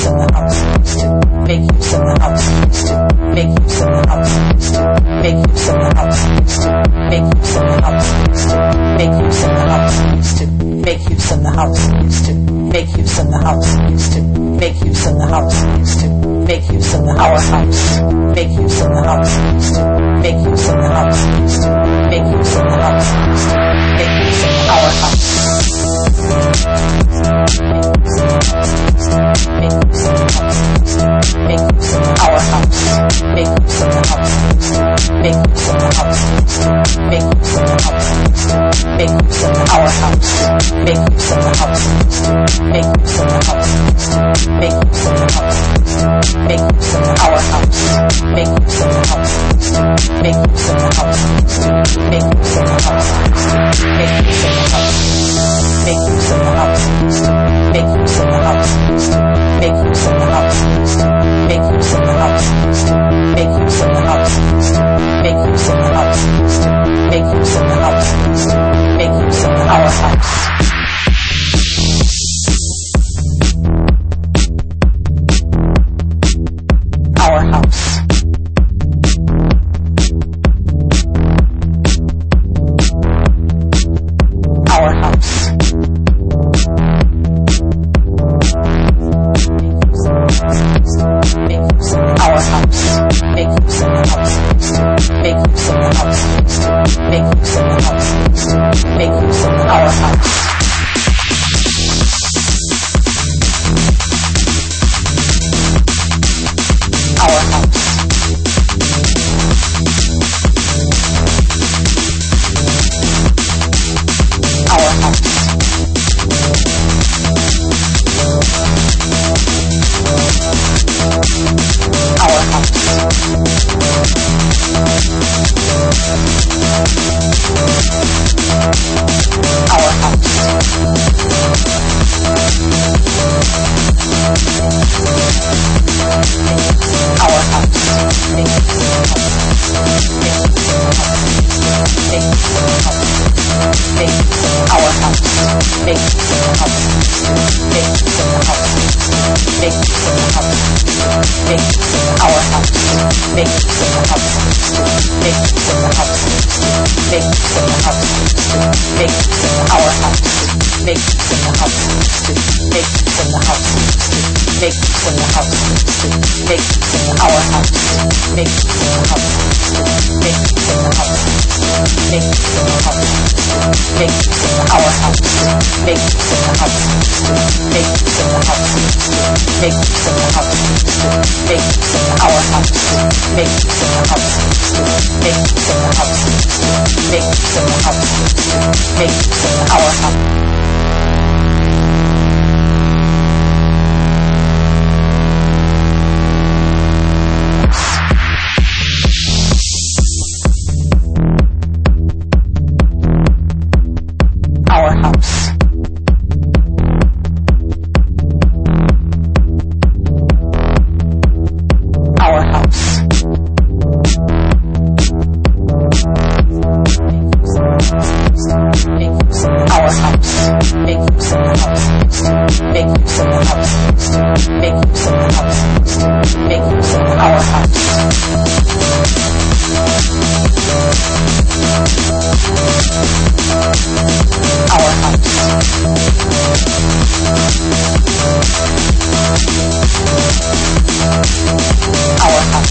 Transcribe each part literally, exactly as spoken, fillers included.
use of the house to make use of the house to make use of the house to make use of the house to make use of the house to make use of the house to make use of the house to make use of the house to make use of the house to make use of the our house make use of the house to make use of the house to make use of the house to make use of our house. Make use of the house. Make use of our house. Make use of the house. Make use of the house. Make use of the house. Make use of our house. Make use of the house. Make use of the house. Make use of the house. Make use of our house. Make use of the house. Make use of the house. Make use of the house. Make use of the house. Make use of the house. Make use of the house. Make use of the house. Make use of the house. Make use of the house. Make use of the house. Make use of the house. Make use of our house. Our house. Our house. Make use of our house. Make use of the house. Make use of the house. Make use of the house. Make use of our house. Our house. Our house. Our house. Our house. Our house. Make use of the house. Make use of the house. Make use of the house. Make use of our house. Make use of the house. Make use of the house. Make use of the house. Make use of our house. Make use of the house. Make use of the house. Make use of the house. Make use of our house. Make use of the house. Make use of the house. Make use of the house. Make use of our house. Make use of the house. Make use of the house. Make use of the house. Make use of our house. Make use of the house. Make use of the house. Make use of the house. Make use of our house. Make use of the house. Make use of the house. Make use of the house. Make use of our house. Our house. Our house. Make use of our house. Make use of the house. Make use of the house. Make use of the house. Make use of our house. Our house. Our house.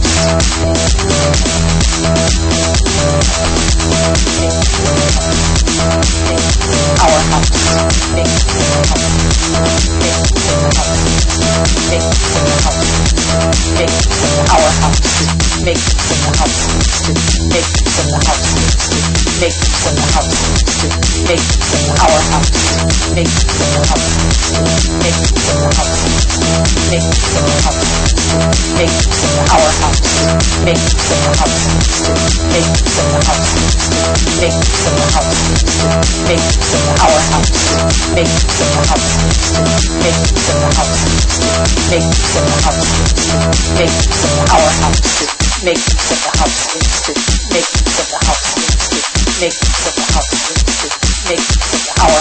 Our house. Make use of the house. Make use of the house. Make use of the house. Make use of our house. Make use of the house. Make use of the house. Make use of the house. Make use of our house. Make use of the house. Make use of the house. Make use of the house. Make use of our house. Make use of the house. Make use of the house. Make use of the house. Make use of our house. Make use of the house. Make use of the house. Make use of the house. Make use of our house. Make use of the house. Make use of the house. Make use of the house. Make use of our